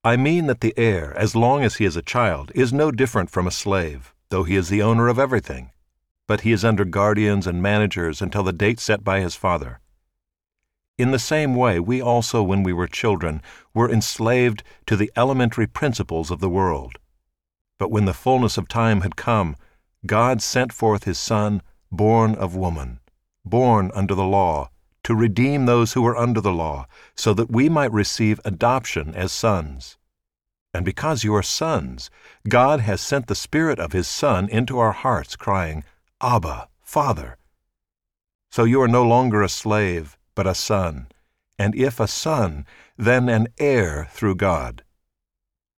I mean that the heir, as long as he is a child, is no different from a slave, though he is the owner of everything. But he is under guardians and managers until the date set by his father. In the same way, we also, when we were children, were enslaved to the elementary principles of the world. But when the fullness of time had come, God sent forth his Son, born of woman, born under the law, to redeem those who were under the law, so that we might receive adoption as sons. And because you are sons, God has sent the Spirit of his Son into our hearts, crying, Abba, Father. So you are no longer a slave, but a son, and if a son, then an heir through God.